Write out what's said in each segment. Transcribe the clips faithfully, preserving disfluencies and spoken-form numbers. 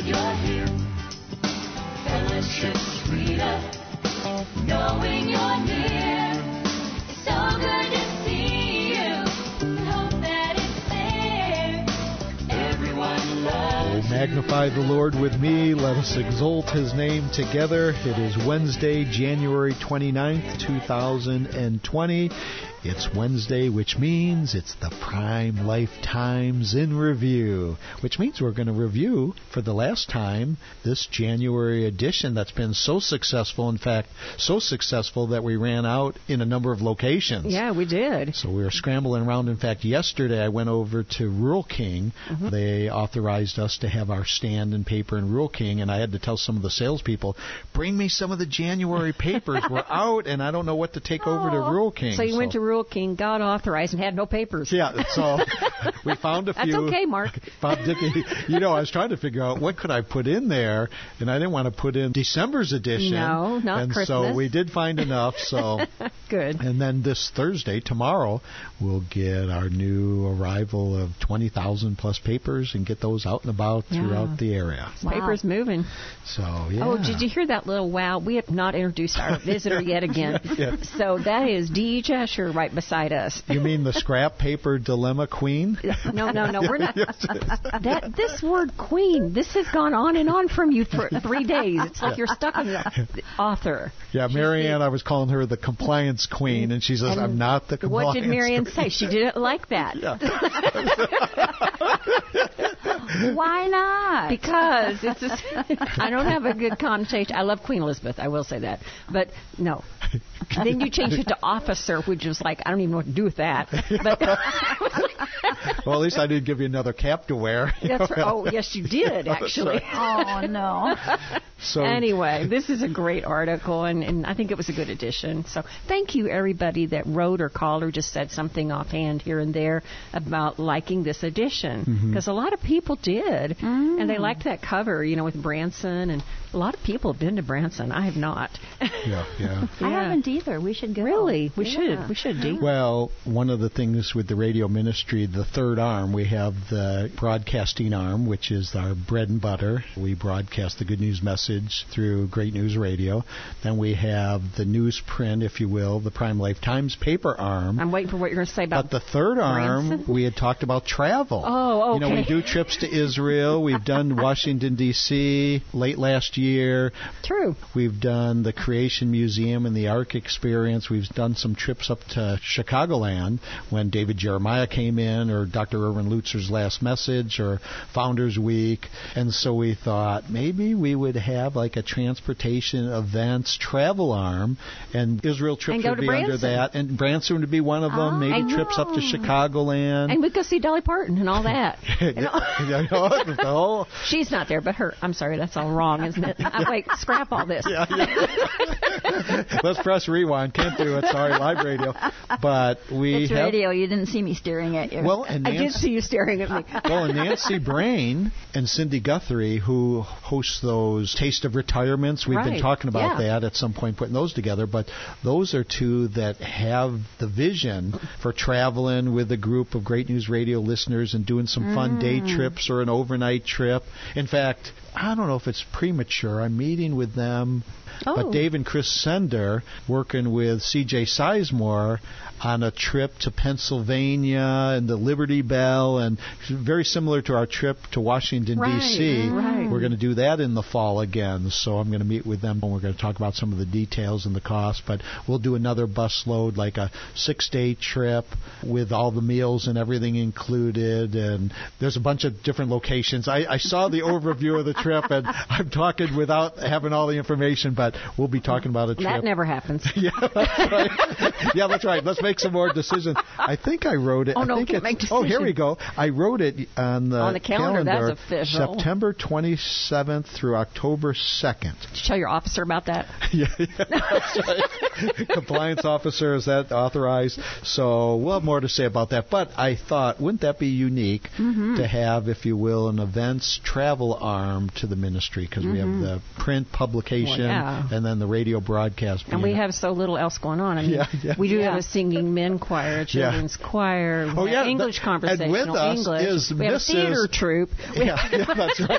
you're here. Fellowship's freedom, knowing you're near. It's so good to see you. Hope that it's there. Everyone loves you. Magnify the Lord with me. Let us exalt His name together. It is Wednesday, January twenty-ninth, two thousand twenty. It's Wednesday, which means it's the Prime Lifetimes in Review, which means we're going to review for the last time this January edition that's been so successful. In fact, so successful that we ran out in a number of locations. Yeah, we did. So we were scrambling around. In fact, yesterday I went over to Rural King. Mm-hmm. They authorized us to have our stand and paper in Rural King, and I had to tell some of the salespeople, bring me some of the January papers. We're out, and I don't know what to take oh. over to Rural King. So you so. went to Rural King, got authorized, and had no papers. Yeah, so we found a few. That's okay, Mark. Found Dickie. You know, I was trying to figure out what could I put in there, and I didn't want to put in December's edition. No, not and Christmas. And so we did find enough. So good. And then this Thursday, tomorrow, we'll get our new arrival of twenty thousand plus papers and get those out and about yeah. throughout the area. Wow. Papers moving. So, yeah. Oh, did you hear that little wow? We have not introduced our visitor yet again. Yeah. So that is Dee Jesher right beside us. You mean the scrap paper dilemma queen? No, no, no. We're not. That this word queen. This has gone on and on from you for three days. It's like yeah. you're stuck on the author. Yeah, Marianne. I was calling her the compliance queen, and she says, and "I'm not the compliance." What did Marianne queen. say? She didn't like that. Yeah. Why not? Because it's. Just, I don't have a good connotation. I love Queen Elizabeth. I will say that, but no. Then you change it to officer, which is like, I don't even know what to do with that. But well, at least I did give you another cap to wear. That's right. Oh, yes, you did, actually. Oh, no. So anyway, this is a great article, and, and I think it was a good edition. So thank you, everybody that wrote or called or just said something offhand here and there about liking this edition. Because mm-hmm. a lot of people did, mm. and they liked that cover, you know, with Branson, and a lot of people have been to Branson. I have not. Yeah, yeah. I haven't either. We should go. Really? We yeah. should. We should, Dee. Well, one of the things with the radio ministry, the third arm, we have the broadcasting arm, which is our bread and butter. We broadcast the good news message through Great News Radio. Then we have the newsprint, if you will, the Prime Life Times paper arm. I'm waiting for what you're going to say about But the third Branson? arm, we had talked about travel. Oh, okay. You know, we do trips to Israel. We've done Washington, D C late last year. True. We've done the Creation Museum and the Ark Experience. We've done some trips up to Chicagoland when David Jeremiah came in, or Doctor Erwin Lutzer's last message, or Founders Week. And so we thought maybe we would have like a transportation events travel arm, and Israel trips and would be Branson. under that, and Branson would be one of them. Oh, maybe trips up to Chicagoland. And we'd go see Dolly Parton and all that. You know? know? She's not there, but her. I'm sorry, that's all wrong, isn't it? I, wait, scrap all this. Yeah, yeah. Let's press rewind. Can't do it. Sorry, live radio. But we it's have, radio. You didn't see me staring at you. Well, and Nancy, I did see you staring at me. Well, and Nancy Brain and Cindy Guthrie, who hosts those Taste of Retirements, we've right. been talking about yeah. that at some point, putting those together. But those are two that have the vision for traveling with a group of Great News Radio listeners and doing some fun mm. day trips or an overnight trip. In fact, I don't know if it's premature. I'm meeting with them. Oh. But Dave and Chris Sender, working with C J Sizemore on a trip to Pennsylvania and the Liberty Bell, and very similar to our trip to Washington, right, D C Right. We're going to do that in the fall again. So I'm going to meet with them, and we're going to talk about some of the details and the cost. But we'll do another bus load, like a six-day trip with all the meals and everything included. And there's a bunch of different locations. I, I saw the overview of the trip, and I'm talking without having all the information, but we'll be talking about a trip. That never happens. Yeah, that's right. Yeah, that's right. Let's make some more decisions. I think I wrote it. Oh, I no, think can't make Oh, here we go. I wrote it on the, on the calendar. calendar That's official. September twenty-seventh through October second. Did you tell your officer about that? Yeah, yeah, that's right. Compliance officer, is that authorized? So we'll have more to say about that. But I thought, wouldn't that be unique mm-hmm. to have, if you will, an events travel arm to the ministry? Because mm-hmm. we have the print publication well, yeah. and then the radio broadcast. And we have so little else going on. I mean, yeah, yeah. we do yeah. have a singing men choir, a children's yeah. choir, we oh, have yeah, English the, conversational and with us English. Is we have Missus a theater troupe. Yeah, yeah, that's right. Yeah,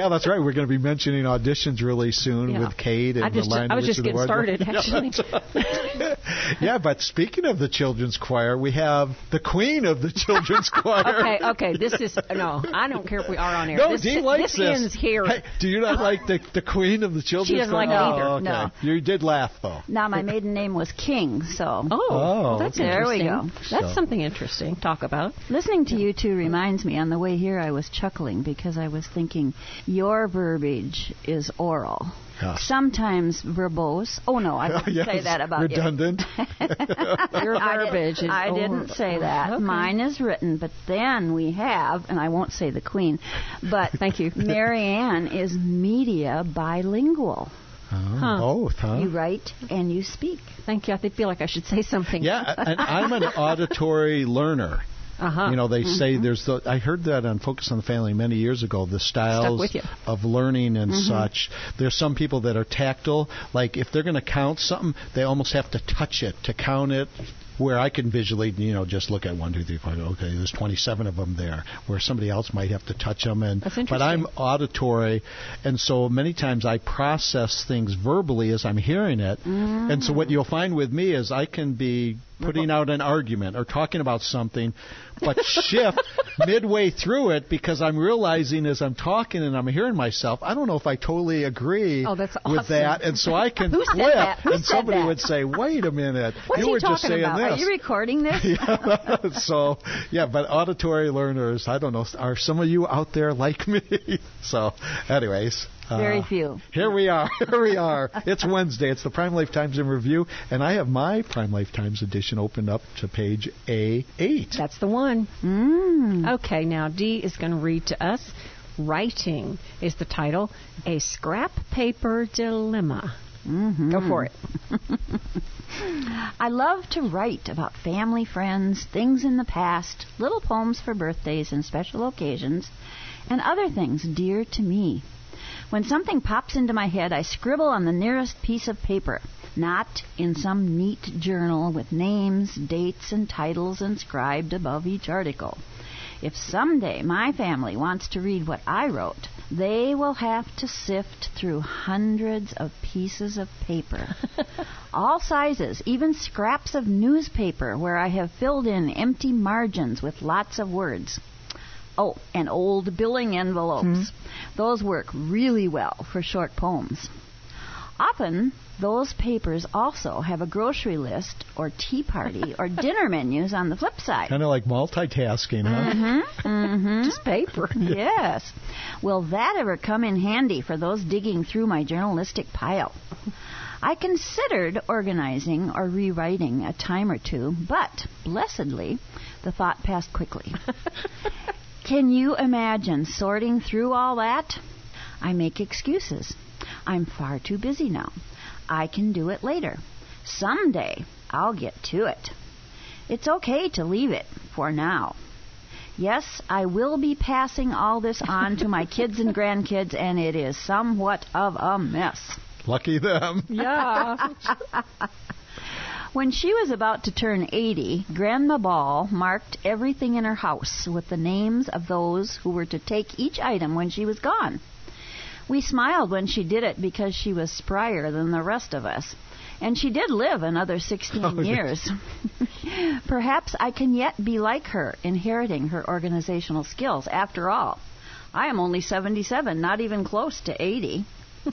yeah, that's right. We're going to be mentioning auditions really soon Yeah. with Kate and I just- the Lion I was Witch just of the getting Wardrobe. started, actually. Yeah, that's right. Yeah, but speaking of the children's choir, we have the queen of the children's choir. Okay, okay. This is no. I don't care if we are on air. No, this, Dee this, likes this ends here. Hey, do you not like the the queen of the children's She doesn't choir? like it oh, either. Okay. No. You did laugh though. Now, my maiden name was King, so Oh, Oh, that's okay. There we interesting. go. That's So- something interesting. Talk about. listening to you two reminds me, on the way here I was chuckling because I was thinking, your verbiage is oral. Yeah. Sometimes verbose. Oh, no, I didn't Yes, say that about redundant. you. Your I verbiage didn't, is I didn't oral. say that. Okay. Mine is written, but then we have, and I won't say the queen, but Thank you. Marianne is media bilingual. Oh, Huh. both, huh? You write and you speak. Thank you. I feel like I should say something. Yeah, and I'm an auditory learner. Uh-huh. You know, they say there's the. I heard that on Focus on the Family many years ago. The styles with you. of learning and such. There's some people that are tactile. Like if they're going to count something, they almost have to touch it to count it. Where I can visually, you know, just look at one, two, three, four. Okay, there's twenty-seven of them there. Where somebody else might have to touch them. And That's but I'm interesting. auditory, and so many times I process things verbally as I'm hearing it. And so what you'll find with me is I can be putting out an argument or talking about something, but shift midway through it because I'm realizing as I'm talking and I'm hearing myself, I don't know if I totally agree Oh, that's with awesome. that, and so I can Who said flip, that? Who and said somebody that? would say, "Wait a minute, What's you he were talking just saying about? this." Are you recording this? Yeah. So, yeah, but auditory learners, I don't know, are some of you out there like me? So, anyways. uh, Very few. Here we are. Here we are. It's Wednesday. It's the Prime Life Times in Review, and I have my Prime Life Times edition opened up to page A eight. That's the one. Mm. Okay, now Dee is going to read to us. Writing is the title. A Scrap Paper Dilemma. Mhm. Go for it. I love to write about family, friends, things in the past, little poems for birthdays and special occasions, and other things dear to me. When something pops into my head, I scribble on the nearest piece of paper, not in some neat journal with names, dates, and titles inscribed above each article. If someday my family wants to read what I wrote, they will have to sift through hundreds of pieces of paper. All sizes, even scraps of newspaper where I have filled in empty margins with lots of words. Oh, and old billing envelopes. Those work really well for short poems. Often, those papers also have a grocery list or tea party or dinner menus on the flip side. Kind of like multitasking, huh? Mm-hmm. Just paper. Yes. Will that ever come in handy for those digging through my journalistic pile? I considered organizing or rewriting a time or two, but blessedly, the thought passed quickly. Can you imagine sorting through all that? I make excuses. I'm far too busy now. I can do it later. Someday I'll get to it. It's okay to leave it for now. Yes, I will be passing all this on to my kids and grandkids, and it is somewhat of a mess. Lucky them. Yeah. When she was about to turn eighty, Grandma Ball marked everything in her house with the names of those who were to take each item when she was gone. We smiled when she did it because she was sprier than the rest of us. And she did live another sixteen Oh, yes. years. Perhaps I can yet be like her, inheriting her organizational skills. After all, I am only seventy-seven, not even close to eighty.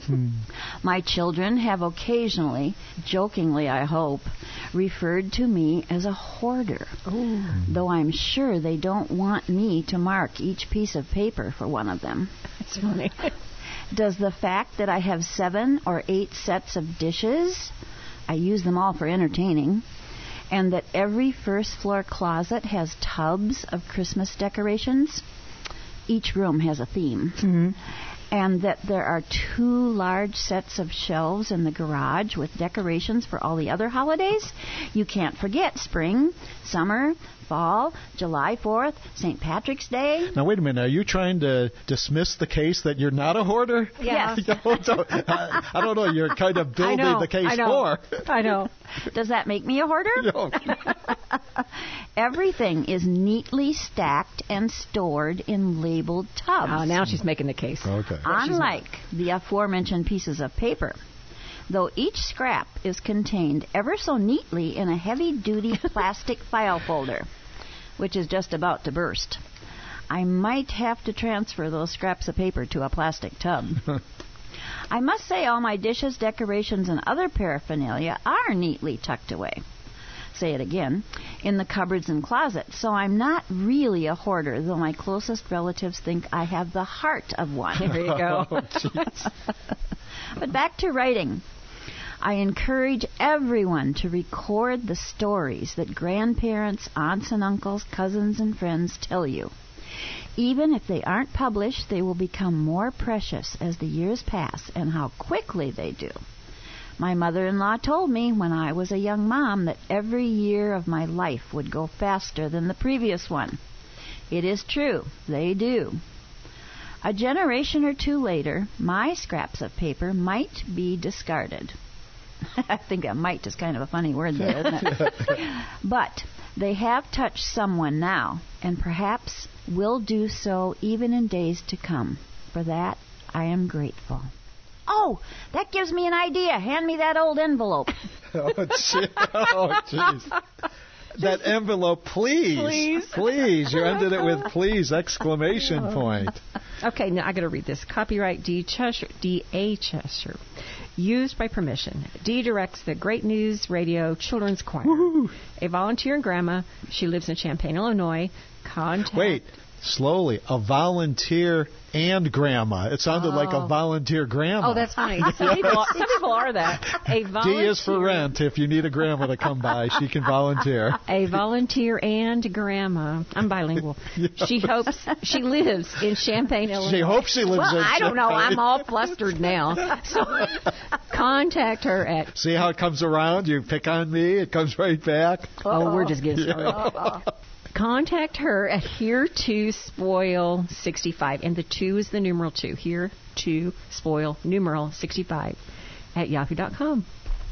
My children have occasionally, jokingly I hope, referred to me as a hoarder, though I'm sure they don't want me to mark each piece of paper for one of them. That's funny. Does the fact that I have seven or eight sets of dishes, I use them all for entertaining, and that every first floor closet has tubs of Christmas decorations, each room has a theme, Mm-hmm. and that there are two large sets of shelves in the garage with decorations for all the other holidays, you can't forget spring, summer, fall, July fourth, Saint Patrick's Day. Now, wait a minute. Are you trying to dismiss the case that you're not a hoarder? Yes. I, I don't know. You're kind of I building know. the case I know. for. I know. Does that make me a hoarder? No. Everything is neatly stacked and stored in labeled tubs. Oh, now she's making the case. Okay. Unlike the aforementioned pieces of paper, though each scrap is contained ever so neatly in a heavy-duty plastic file folder, which is just about to burst. I might have to transfer those scraps of paper to a plastic tub. I must say all my dishes, decorations, and other paraphernalia are neatly tucked away. Say it again, in the cupboards and closets, so I'm not really a hoarder, though my closest relatives think I have the heart of one. There you go. Oh, jeez. But back to writing. I encourage everyone to record the stories that grandparents, aunts and uncles, cousins and friends tell you. Even if they aren't published, they will become more precious as the years pass, and how quickly they do. My mother-in-law told me when I was a young mom that every year of my life would go faster than the previous one. It is true, they do. A generation or two later, my scraps of paper might be discarded. I think that might is kind of a funny word there, isn't it? But they have touched someone now, and perhaps will do so even in days to come. For that, I am grateful. Oh, that gives me an idea. Hand me that old envelope. Oh, gee. Oh, jeez. That envelope, please. Please. Please. You ended it with please, exclamation point. Okay, now I got to read this. Copyright D. Cheshire, D. A. Cheshire. Used by permission. Dee directs the Great News Radio Children's Choir. Woo-hoo. A volunteer and grandma. She lives in Champaign, Illinois. Contact. Wait, slowly. A volunteer and grandma. It sounded like a Oh. volunteer grandma. Oh, that's funny. Some people, are, some people are that. A volunteer. D is for rent. If you need a grandma to come by, she can volunteer. A volunteer and grandma. I'm bilingual. She hopes she lives in Champaign, Illinois. She hopes she lives well, in I don't know. Champaign. I'm all flustered now. So contact her at. See how it comes around? You pick on me, it comes right back. Oh, we're just getting started. Contact her at Here to Spoil sixty-five, and the two is the numeral two. Here to Spoil numeral sixty-five at yahoo dot com.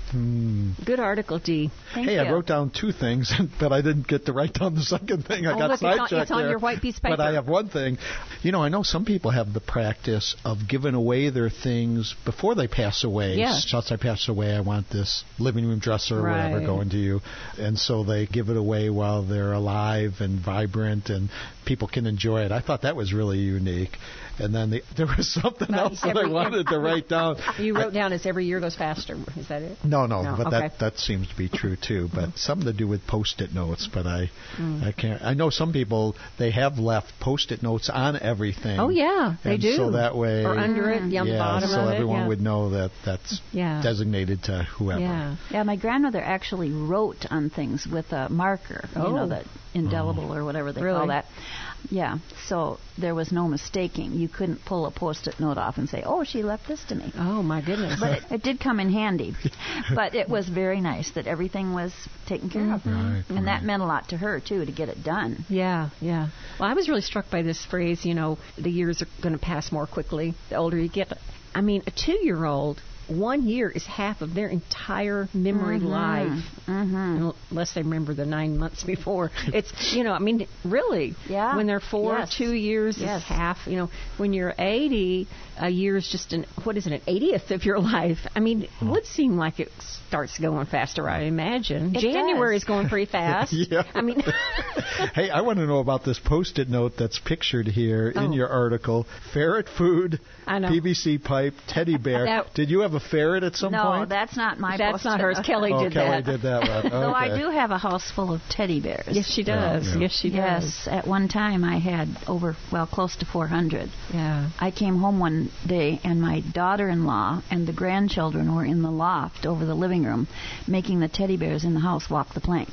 Hmm. Good article, Dee. Thank Hey, you. I wrote down two things, but I didn't get to write down the second thing. I Oh, got look, it's on- sidetracked it's on there. your white piece of paper. But I have one thing. You know, I know some people have the practice of giving away their things before they pass away. Yeah. Since I pass away, I want this living room dresser or whatever Right. going to you. And so they give it away while they're alive and vibrant, and people can enjoy it. I thought that was really unique. And then the, there was something Well, else that I every- wanted to write down. You I- wrote down as every year goes faster. Is that it? No, no, No, but okay. that that seems to be true too. But something to do with Post-it notes. But I, Mm. I can't. I know some people they have left Post-it notes on everything. Oh, yeah, they and do. So that way, Or under it, on the yeah, bottom so of it. everyone yeah. would know that that's Yeah. designated to whoever. Yeah. Yeah, my grandmother actually wrote on things with a marker, you Oh. know, that indelible or whatever they Really? call that. Yeah, so there was no mistaking. You couldn't pull a Post-it note off and say, oh, she left this to me. Oh, my goodness. But it, it did come in handy. But it was very nice that everything was taken care of. Right, And that right. meant a lot to her, too, to get it done. Yeah, yeah. Well, I was really struck by this phrase, you know, the years are going to pass more quickly the older you get. I mean, a two-year-old, one year is half of their entire memory life, Mm-hmm. unless they remember the nine months before. It's, you know, I mean, really, Yeah. when they're four, Yes. two years Yes. is half. You know, when you're eighty, a year is just an, what is it, an eightieth of your life. I mean, it would seem like it starts going faster, I imagine. It January does. is going pretty fast. Yeah. I mean, Hey, I want to know about this Post-it note that's pictured here Oh. in your article. Ferret food, I know. P V C pipe, teddy bear. That- Did you have a ferret at some No, point? that's not my that's not Post-it hers. note. Kelly oh, did Kelly that. did that one. Though I Okay. do have a house full of teddy bears. Yes, she does. Yeah, yeah. Yes, she does. Yes, at one time I had over, well, close to four hundred. Yeah. I came home one day and my daughter-in-law and the grandchildren were in the loft over the living room making the teddy bears in the house walk the plank.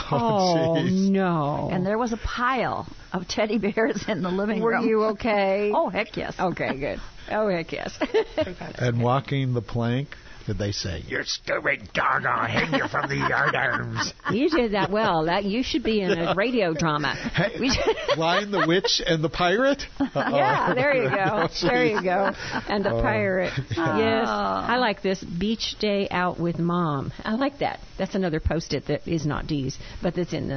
Oh, jeez. no. And there was a pile of teddy bears in the living Were room. you okay? Oh, heck yes. Okay, good. Oh, heck yes. And walking the plank, did they say, "You're stupid dog, I'll hang you from the yardarms"? You did that well. That you should be in a radio drama. Hey, We should- Lion the Witch and the Pirate? yeah, there you go. There you go. And the Oh. pirate. Yes. I like this. Beach day out with mom. I like that. That's another post-it that is not Dee's, but that's in the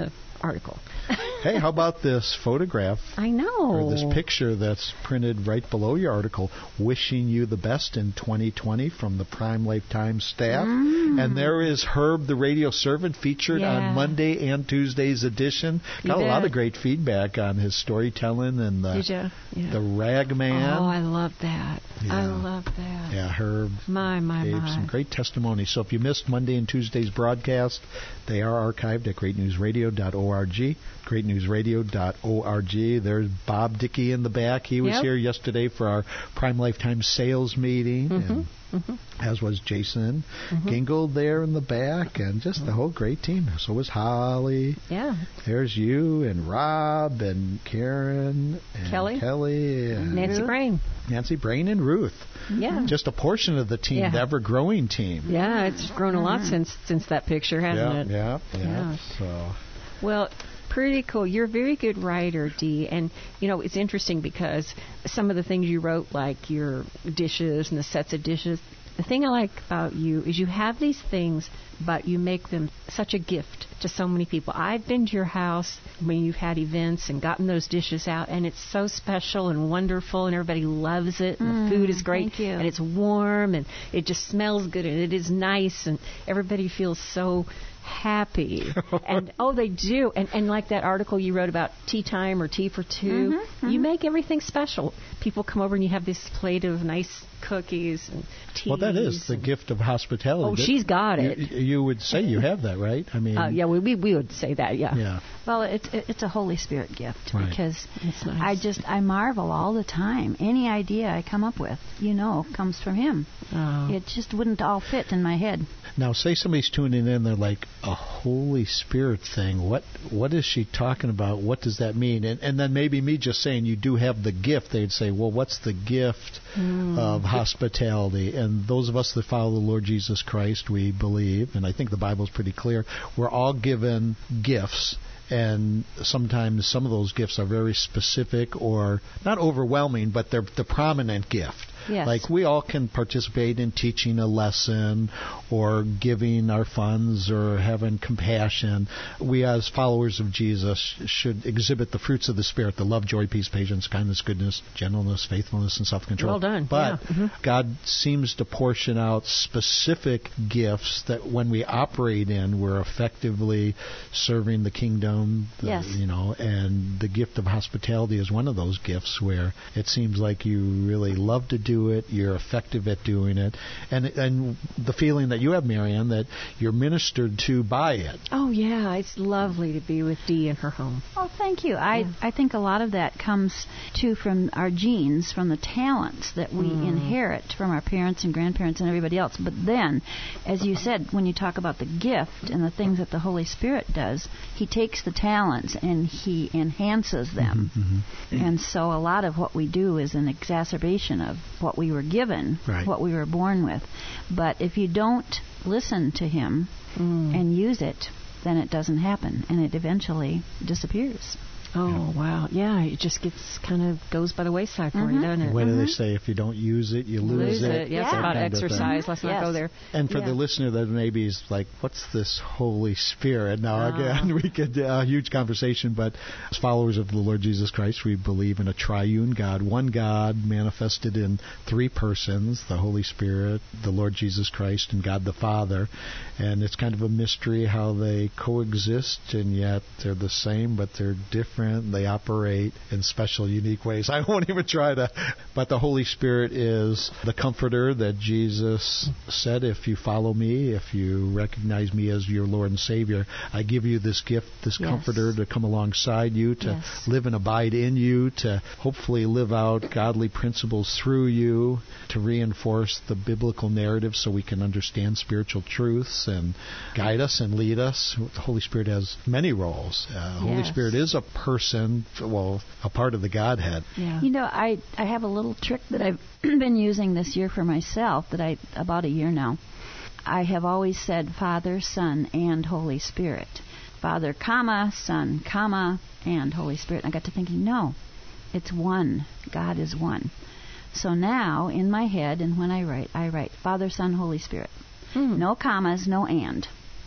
article. Hey, how about this photograph? I know. Or this picture that's printed right below your article, wishing you the best in twenty twenty from the Prime Lifetime staff. Mm. And there is Herb, the radio servant, featured Yeah. on Monday and Tuesday's edition. You Got a lot bet. of great feedback on his storytelling and the, Did you? Yeah. the rag man. Oh, I love that. I Yeah. love that. Yeah, Herb My, my, gave my. some great testimony. So if you missed Monday and Tuesday's broadcast, they are archived at great news radio dot org. great news radio dot org. There's Bob Dickey in the back. He was Yep. here yesterday for our Prime Lifetime sales meeting. Mhm, And mhm. as was Jason Mhm. Gingold there in the back, and just the whole great team. So was Holly. Yeah. There's you and Rob and Karen and Kelly. Kelly and Nancy Ruth. Brain. Nancy Brain and Ruth. Yeah. Just a portion of the team, Yeah. the ever-growing team. Yeah, it's grown a lot since since that picture, hasn't yeah, it? yeah, yeah, Yeah. So, Well, pretty cool. You're a very good writer, Dee, and you know it's interesting because some of the things you wrote, like your dishes and the sets of dishes. The thing I like about you is you have these things, but you make them such a gift to so many people. I've been to your house when you've had events and gotten those dishes out, and it's so special and wonderful, and everybody loves it, and Mm, the food is great, thank you. and it's warm, and it just smells good, and it is nice, and everybody feels so happy. And oh, they do. And and like that article you wrote about tea time or tea for 2 Mhm, you mhm. make everything special. People come over and you have this plate of nice cookies and tea. well, that is the gift of hospitality. Oh, That- she's got you, it. You would say you have that, right? I mean, Uh, yeah, we, we we would say that. Yeah. yeah. Well, it's it's a Holy Spirit gift Right. because It's nice. I just I marvel all the time. Any idea I come up with, you know, comes from Him. Oh. It just wouldn't all fit in my head. Now, say somebody's tuning in, they're like, a Holy Spirit thing. What what is she talking about? What does that mean? And and then maybe me just saying you do have the gift, they'd say, well, what's the gift Mm. of hospitality? And those of us that follow the Lord Jesus Christ, we believe, and I think the Bible's pretty clear, we're all given gifts. And sometimes some of those gifts are very specific or not overwhelming, but they're the prominent gift. Yes. Like we all can participate in teaching a lesson or giving our funds or having compassion. We as followers of Jesus should exhibit the fruits of the Spirit, the love, joy, peace, patience, kindness, goodness, gentleness, faithfulness, and self-control. Well done. But Yeah. Mhm. God seems to portion out specific gifts that when we operate in, we're effectively serving the kingdom. The, Yes. You know, and the gift of hospitality is one of those gifts where it seems like you really love to do it, you're effective at doing it, and and the feeling that you have, Marianne, that you're ministered to by it. Oh yeah, it's lovely to be with Dee in her home. Oh, thank you. I, I think a lot of that comes, too, from our genes, from the talents that we inherit from our parents and grandparents and everybody else. But then, as you said, when you talk about the gift and the things that the Holy Spirit does, He takes the talents and He enhances them. And so a lot of what we do is an exacerbation of what we were given, Right. what we were born with. But if you don't listen to Him and use it, then it doesn't happen, and it eventually disappears. Oh wow, yeah, it just gets kind of goes by the wayside for you, Mhm. doesn't it? What do they say? If you don't use it, you lose, Lose it. Yeah, it's Yeah. about That kind of thing. exercise. Let's not Yes. go there. And for Yeah. the listener that maybe is like, what's this Holy Spirit? Now, Ah. again, we could a uh, huge conversation, but as followers of the Lord Jesus Christ, we believe in a triune God, one God manifested in three persons, the Holy Spirit, the Lord Jesus Christ, and God the Father. And it's kind of a mystery how they coexist, and yet they're the same, but they're different. They operate in special, unique ways. I won't even try to, but the Holy Spirit is the comforter that Jesus said, if you follow me, if you recognize me as your Lord and Savior, I give you this gift, this Yes. comforter to come alongside you, to Yes. live and abide in you, to hopefully live out godly principles through you, to reinforce the biblical narrative so we can understand spiritual truths and guide us and lead us. The Holy Spirit has many roles. Uh, Holy Yes. Spirit is a person, well, a part of the Godhead. Yeah. You know, I, I have a little trick that I've been using this year for myself, that I about a year now. I have always said Father, Son, and Holy Spirit. Father, comma, Son, comma, and Holy Spirit. And I got to thinking, no, it's one. God is one. So now, in my head, and when I write, I write Father, Son, Holy Spirit. Hmm. No commas, no and.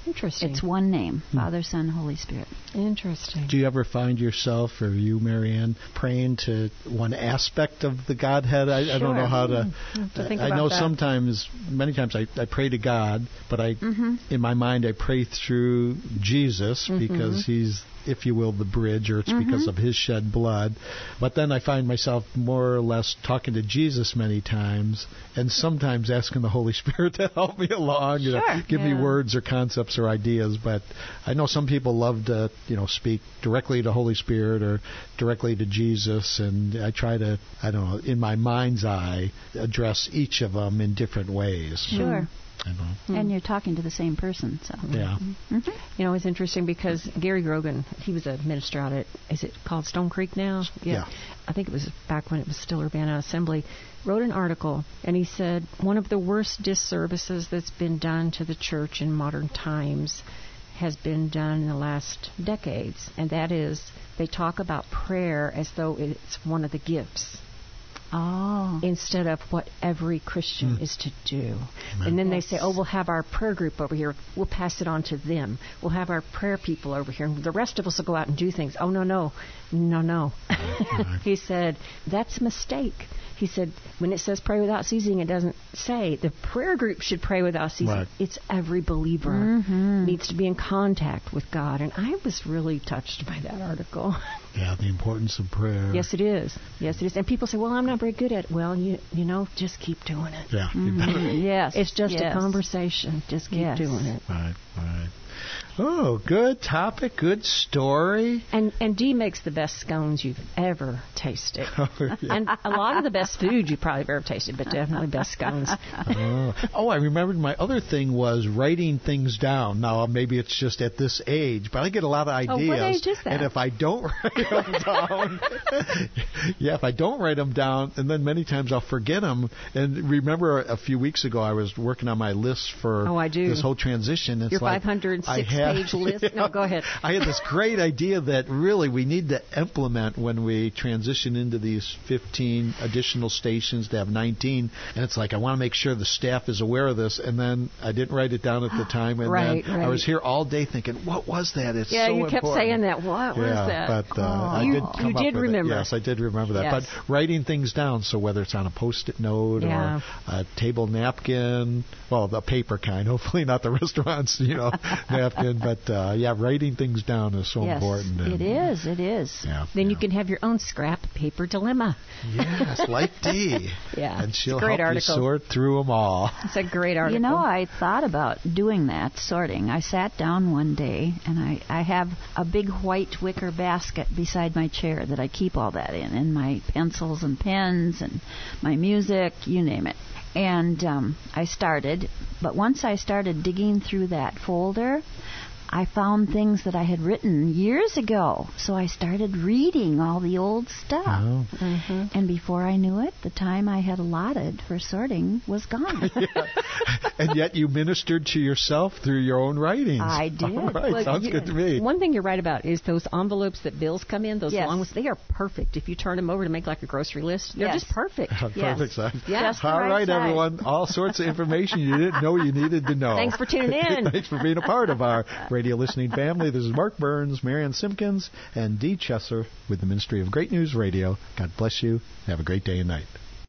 Interesting. It's one name, Father, Son, Holy Spirit. Interesting. Do you ever find yourself, or you, Marianne, praying to one aspect of the Godhead? I, I don't know Sure. how to. have to think I about know that. sometimes, many times, I, I pray to God, but I, Mm-hmm. in my mind, I pray through Jesus Mm-hmm. because He's, if you will, the bridge, or it's because of His shed blood. But then I find myself more or less talking to Jesus many times, and sometimes asking the Holy Spirit to help me along, you know, Sure. give me Yeah. words or concepts or ideas. But I know some people love to, you know, speak directly to Holy Spirit or directly to Jesus, and I try to, I don't know, in my mind's eye, address each of them in different ways. Sure. I know. And you're talking to the same person, so. Yeah. Mhm. You know, it's interesting because Gary Grogan, he was a minister out at, is it called Stone Creek now? Yeah. I think it was back when it was still Urbana Assembly, wrote an article, and he said one of the worst disservices that's been done to the church in modern times has been done in the last decades, and that is they talk about prayer as though it's one of the gifts, Oh. instead of what every Christian is to do. And then they say, oh, we'll have our prayer group over here. We'll pass it on to them. We'll have our prayer people over here. And the rest of us will go out and do things. Oh, no, no. No, no. He said, that's a mistake. He said, when it says pray without ceasing, it doesn't say the prayer group should pray without ceasing. Right. It's every believer Mm-hmm. needs to be in contact with God. And I was really touched by that article. Yeah, the importance of prayer. Yes, it is. Yes, it is. And people say, well, I'm not very good at it. Well, you you know, just keep doing it. Yeah. you better- Yes. It's just yes. a conversation. Just keep Yes. doing it. Right, right. Oh, good topic, good story. And and Dee makes the best scones you've ever tasted. Yeah. And a lot of the best food you've probably ever tasted, but definitely best scones. Oh. oh, I remembered my other thing was writing things down. Now, maybe it's just at this age, but I get a lot of ideas. what age is that? And if I don't write them down, yeah, if I don't write them down, and then many times I'll forget them. And remember a few weeks ago, I was working on my list for Oh, I do. this whole transition. It's Your like five hundred I six have- page list. No, go ahead. I had this great idea that really we need to implement when we transition into these fifteen additional stations to have nineteen. And it's like I want to make sure the staff is aware of this. And then I didn't write it down at the time. And Right, then I right. was here all day thinking, what was that? It's Yeah, so you kept important. saying that. What was yeah, that? but uh, I You- did you come up did with remember. It. Yes, I did remember that. Yes. But writing things down, so whether it's on a Post-it note Yeah. or a table napkin, well, the paper kind, hopefully not the restaurant's, you know, napkin, but uh, yeah, writing things down is so Yes, important. it is. It is. Yeah, Then yeah. you can have your own scrap paper dilemma. Yes, like Dee. Yeah, And it's a she'll great help article. you sort through them all. It's a great article. You know, I thought about doing that, sorting. I sat down one day, and I, I have a big white wicker basket beside my chair that I keep all that in, and my pencils and pens and my music, you name it. And um, I started, but once I started digging through that folder, I found things that I had written years ago. So I started reading all the old stuff. Oh. Mm-hmm. And before I knew it, the time I had allotted for sorting was gone. And yet you ministered to yourself through your own writings. I did. All right, Well, sounds you- good to me. One thing you're right about is those envelopes that bills come in, those Yes. long ones, they are perfect. If you turn them over to make like a grocery list, they're Yes. just perfect. Perfect Yes. size. Yeah. Just the All right right, size. everyone. All sorts of information you didn't know you needed to know. Thanks for tuning in. Thanks for being a part of our radio listening family. This is Mark Burns, Marianne Simpkins, and Dee Chesser with the Ministry of Great News Radio. God bless you. Have a great day and night.